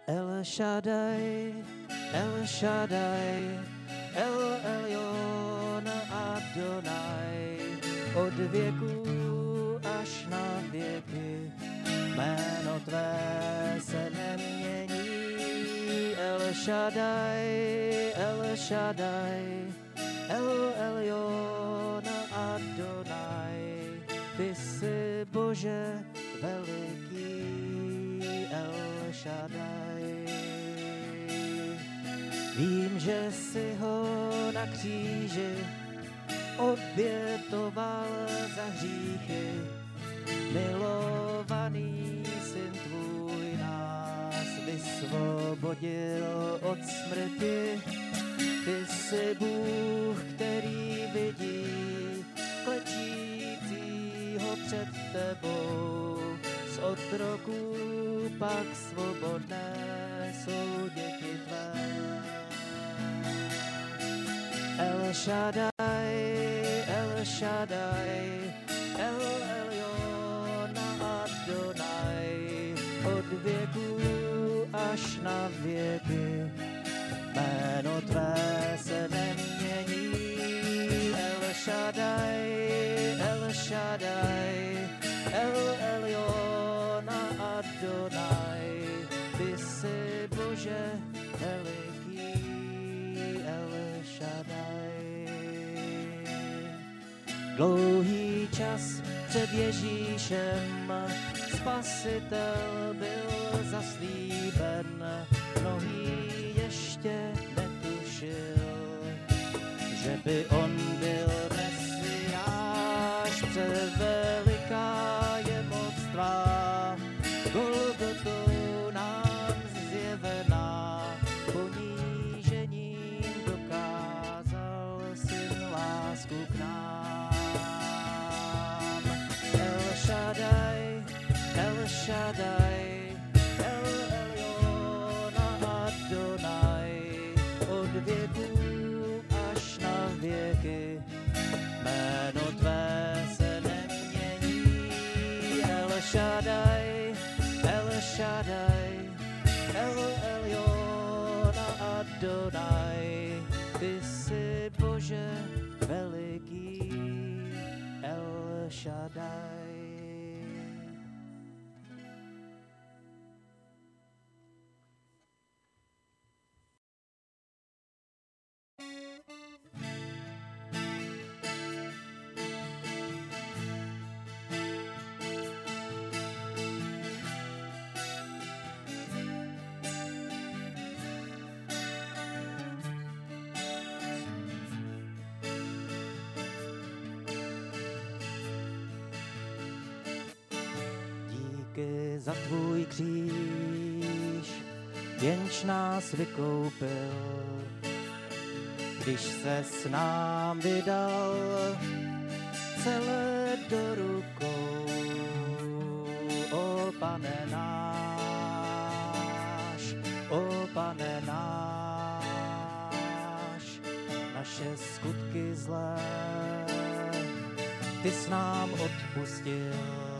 El Shaddai, El Shaddai, El Elyon Adonai, od věku až na věky, jméno tvé se nemění. El Shaddai, El Shaddai, El Elyon Adonai, ty jsi Bože veliký, El Shaddai. Vím, že jsi ho na kříži obětoval za hříchy, milovaný syn tvůj nás vysvobodil od smrti. Ty jsi Bůh, který vidí klečícího před tebou, z otroků pak svobodné jsou děti tvé. El Shaddai, El Shaddai, El Elyon Adonai, od věku až na věky, jméno tvé se nemění. El Shaddai, El Shaddai, El Elyon Adonai, ty jsi Bože veliký, El Shaddai. Dlouhý čas před Ježíšem Spasitel byl zaslíben, mnohý ještě netušil, že by on byl Mesiáš. Převeliká je moc tvá, Golgotou nám zjevená, ponížením dokázal syn lásku k nám. El Shaddai, El Shaddai, El Elyon Adonai, od věku až na věky, jméno tvé se nemění. El Shaddai, El Shaddai, El Elyon Adonai, ty jsi Bože veliký, El Shaddai. Díky za tvůj kříž, jenž nás vykoupil, když ses nám vydal celé do rukou. O Pane náš, o Pane náš, naše skutky zlé ty jsi nám odpustil,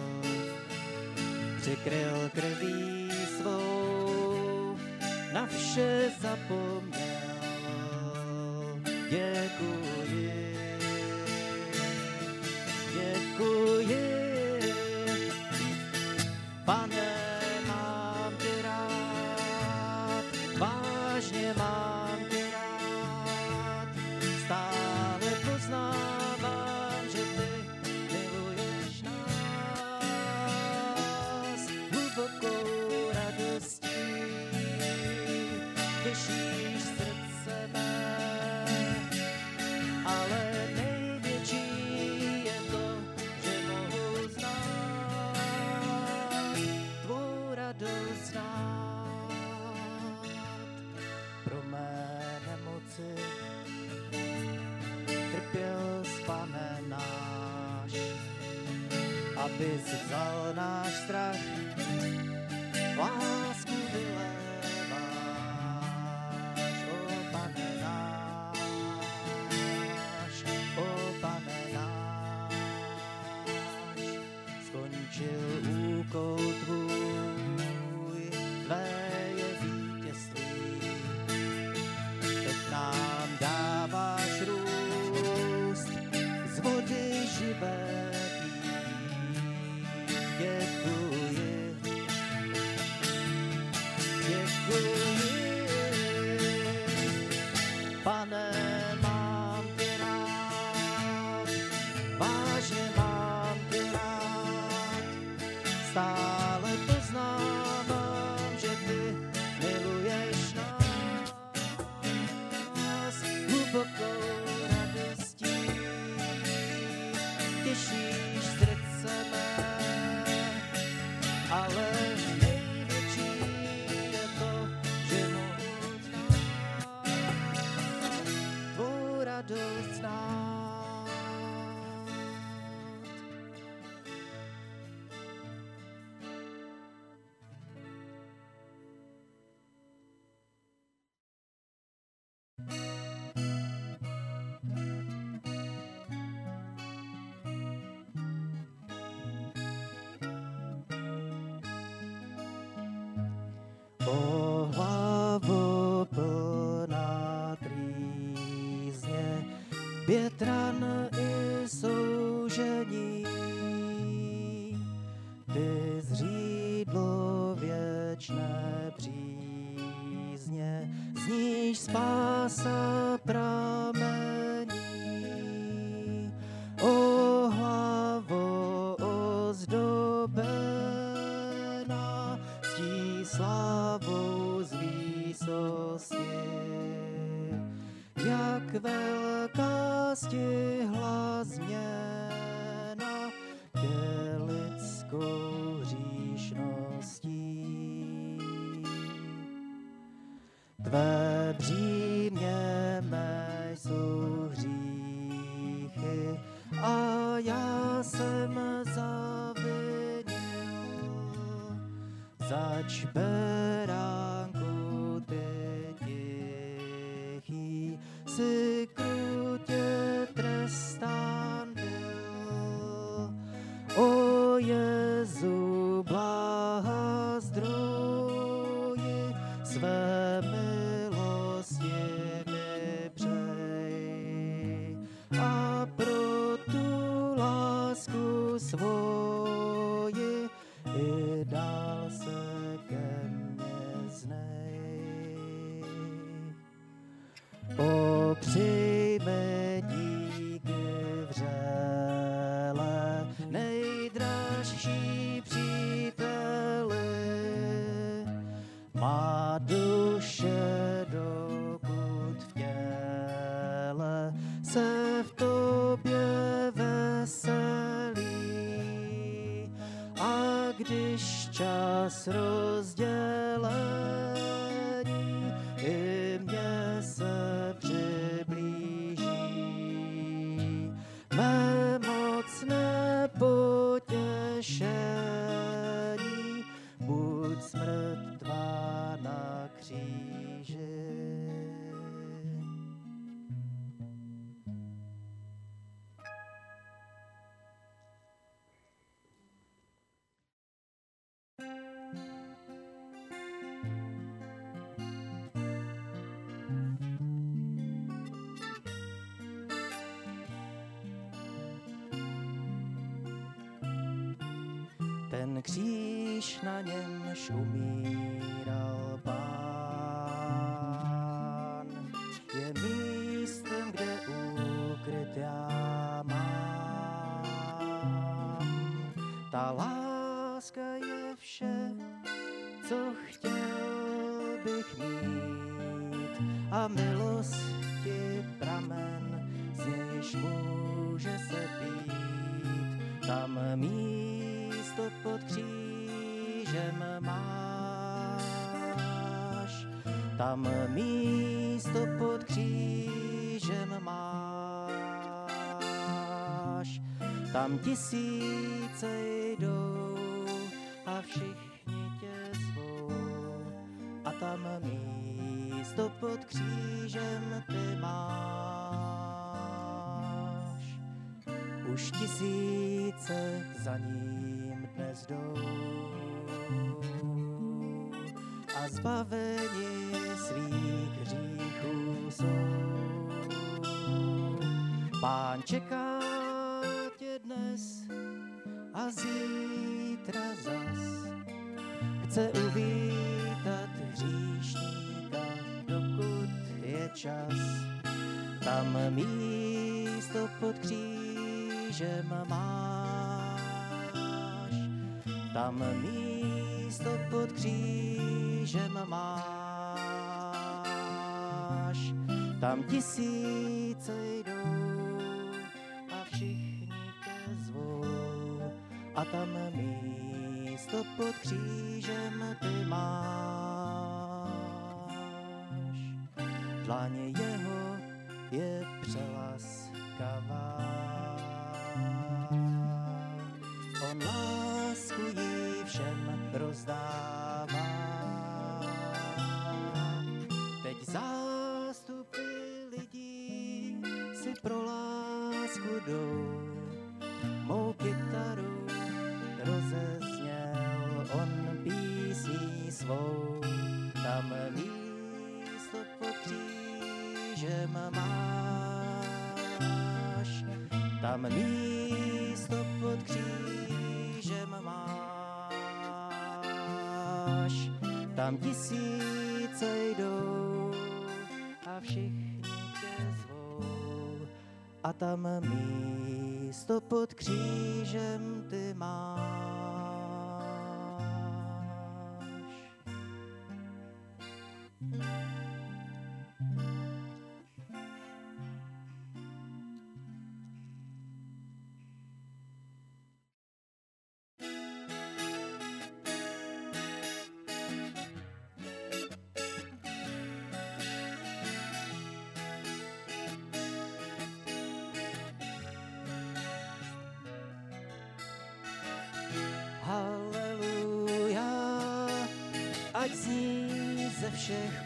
přikryl krví svou, na vše zapomněl. Děkuji, děkuji, Pane, mám tě rád, vážně mám tě rád, stále poznávám, že ty miluješ nás hlubokou radostí, těšíš srdce mé, ale největší je to, že mohu znát tvou radost znát. Pro mé nemoci trpěl jsi, Pane náš, abys vzal náš strach, lásku vyléváš, o Pane náš, o Pane náš. Skončil úkol tvůj, tvé je víc stále poznávám, že ty miluješ nás hlubokou radostí. Těšíš srdce mé, ale největší je to, že mohu znát tvou radost znát. O hlavo plná trýzně, větran i soužení, ty zřídlo věčné přízně, z níž spása pramení. O hlavo ozdobená, ctí slávou z výsosti, jak velká stihla změna tě lidskou hříšností. Tvé břímě mé jsou hříchy a já jsem zavinil. Zač beránku ty tichý, si krutě trestán byl. O Jezu, bláha zdroji, své milosti mi přej. A pro tu lásku svoji i dál se ke mně znej. Popřijme díky vřele, nejdražší příteli. Má duše, dokud v těle se v tobě veselí. A když čas rozdělení i mně se přiblíží, mé mocné potěšení, buď smrt tvá na kříži. Ten kříž, na němž umíral Pán, je místem, kde ukryt já mám. Ta láska je vše, co chtěl bych mít, a milosti pramen, z nějž může se pít. Tam místo pod křížem máš, tam místo pod křížem máš. Tam tisíce jdou a všichni tě zvou, a tam místo pod křížem ty máš. Už tisíce za ním dnes jdou a zbaveni svých hříchů jsou. Pán čeká tě dnes a zítra zas, chce uvítat hříšníka, dokud je čas. Tam místo pod křížem máš, tam místo pod křížem máš, tam tisíce jdou a všichni tě zvou, a tam místo pod křížem ty máš. Dlaně jeho je přelaskavá, on lásku jí všem rozdává. Teď zástupy lidí si pro lásku jdou, mou kytaru rozezněl on písní svou, tam místo pod křížem máš, tam místo pod křížem máš, tam tisíce jdou a všichni tě zvou, a tam místo pod křížem ty máš. Haleluja, ať zní ze všech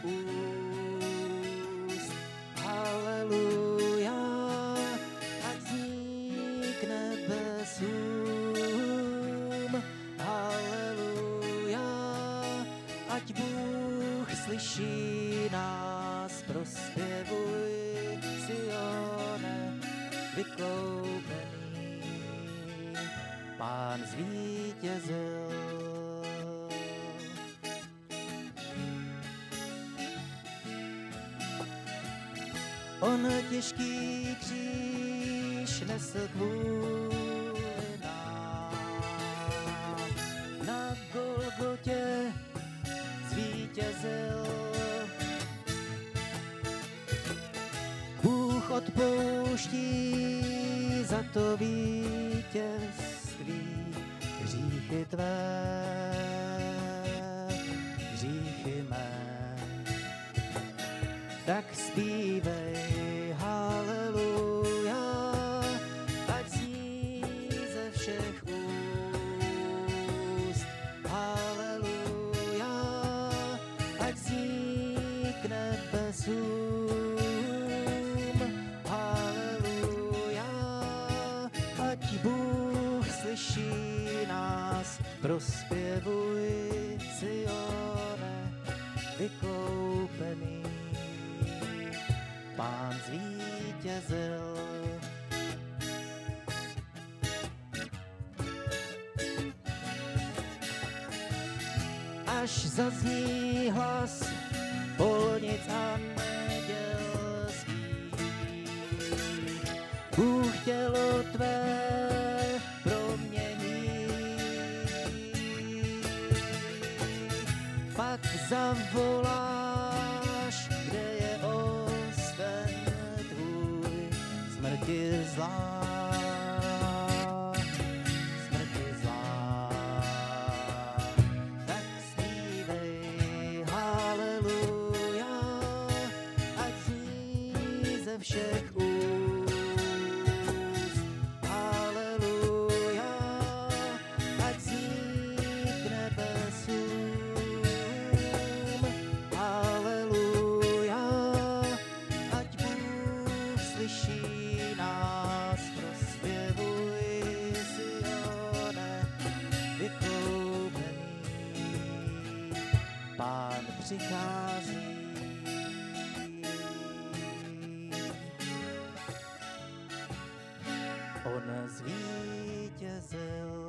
úst. Haleluja, ať zní k nebesům. Haleluja, ať Bůh slyší nás, prospěvuj Sione, vykoupený. Pán zvítězil. On těžký kříž nesl kvůli nám. Na Golgotě zvítězil. Bůh odpouští za to vítězství hříchy tvé, hříchy mé. Tak zpívej haleluja, ať zní ze všech úst. Haleluja, ať zní k nebesům. Haleluja, ať Bůh slyší nás, prospěvuj Sione, vykoupený. Pán zvítězil. Až zazní hlas polnic a nedělských, Bůh tělo tvé promění. Pak zavoláš, kde je osten tvůj, smrti zlá, smrti zlá. Tak zpívej haleluja, ať zní ze všech úst. Haleluja, ať zní k nebesům. Haleluja, ať Bůh slyší nás, prospěvuj Sione, vykoupený. Pán přichází. On zvítězil.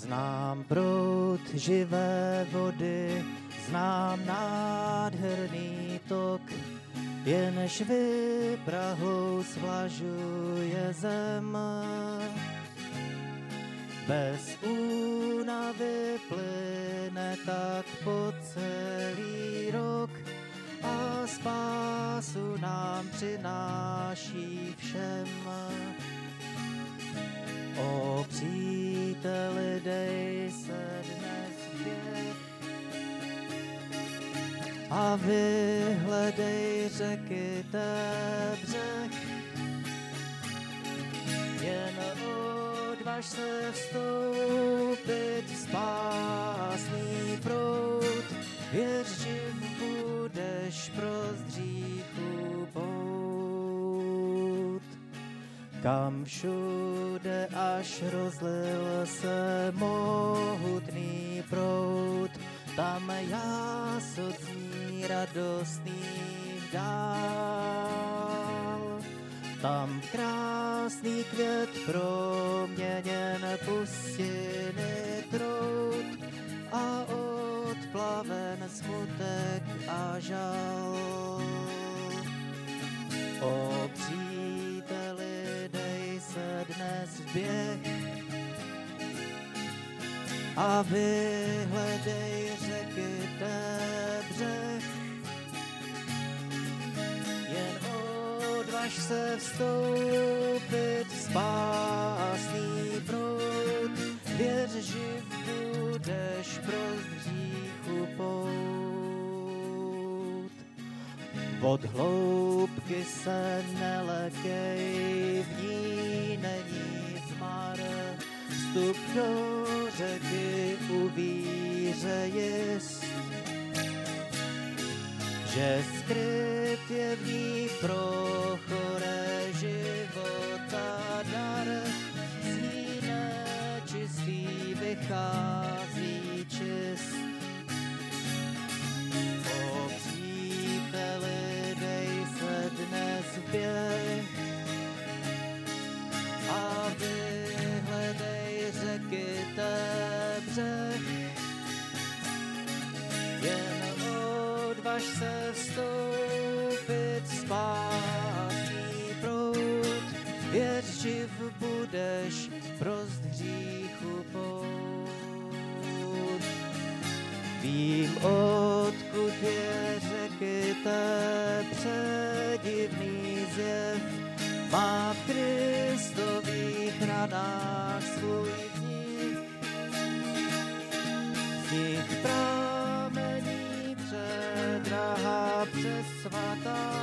Znám proud živé vody, znám nádherný tok, jenž vyprahou svlažuje zem. Bez únavy plyne tak po celý rok a spásu nám přináší všem. O příteli, dej se dnes běh a vyhledej řeky té břeh. Jen odvaž se vstoupit v spásný proud, věř, živ budeš prost hříchu pout. Kam všude až rozlil se mohutný proud, tam jásot zní radostných dál. Tam krásný květ proměněn pustiny trout a odplaven smutek a žal. O příteli, dej se dnes v běh a vyhledej řeky té břeh. Jen odvaž se vstoupit v spásný proud, věř, živ budeš prost hříchu pout. Od hloubky se nelekej, v ní není zmar, vstup do řeky u víře jist, že skryt je v ní pro choré života dar, z ní nečistý vychází čist. O příteli, dej se dnes běh a vyhledej řeky té břeh. Jen odvaž se vstoupit v spásný proud, věř, živ budeš prost hříchu pout. Vím, odkud je řeky té předivný zjev, má v Kristových ranách svůj vznik. Z nich pramení předrahá přesvatá